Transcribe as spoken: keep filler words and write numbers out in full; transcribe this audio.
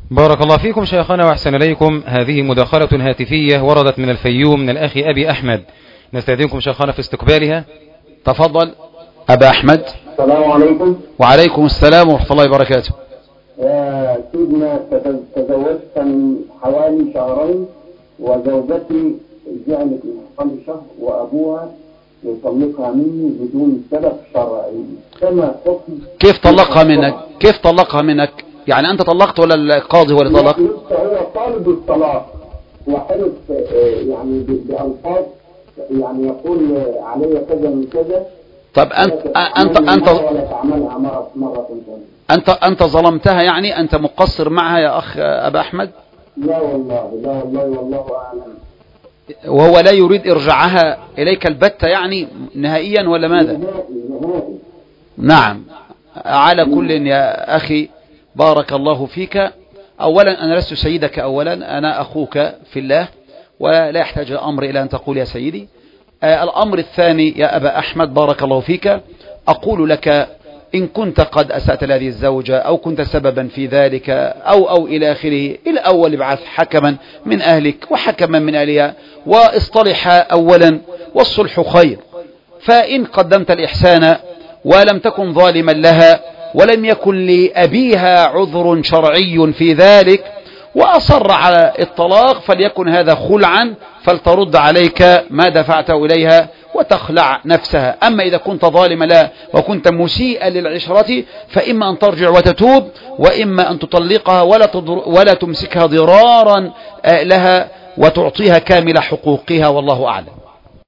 بارك الله فيكم شيخنا وأحسن إليكم. هذه مداخلة هاتفية وردت من الفيوم من الأخ أبي أحمد، نستأذنكم شيخنا في استقبالها. تفضل أبا أحمد. السلام عليكم. وعليكم السلام ورحمة الله وبركاته. يا سيدنا تزوجت من حوالي شهرين، وزوجتي جعلت من حوالي شهر وأبوها يطلقها مني بدون سبب شرعي، كما حكم. كيف طلقها منك؟ كيف طلقها منك؟ يعني أنت طلقت ولا القاضي هو اللي طلق؟ هو طالب الطلاق وحلف يعني بألفاظ يعني يقول علي كذا من كذا. طب أنت أنت أنت أنت أنت ظلمتها، يعني أنت مقصر معها يا أخ أبا أحمد؟ لا والله، لا والله، والله أعلم. وهو لا يريد إرجاعها إليك البتة يعني نهائيا ولا ماذا؟ نهائي. نعم. على كل يا أخي بارك الله فيك. أولا أنا لست سيدك، أولا أنا أخوك في الله ولا يحتاج الأمر إلى أن تقول يا سيدي. آه الأمر الثاني يا أبا أحمد بارك الله فيك، أقول لك إن كنت قد أسأت لهذه الزوجة أو كنت سببا في ذلك أو أو إلى آخره، الأول ابعث حكما من أهلك وحكما من أهلها واصطلحا أولا، والصلح خير. فإن قدمت الإحسان ولم تكن ظالما لها ولم يكن لأبيها عذر شرعي في ذلك وأصر على الطلاق، فليكن هذا خلعا، فلترد عليك ما دفعته إليها وتخلع نفسها. أما إذا كنت ظالما لها وكنت مسيئا للعشرة فإما أن ترجع وتتوب، وإما أن تطلقها ولا, ولا تمسكها ضرارا لها وتعطيها كامل حقوقها، والله أعلم.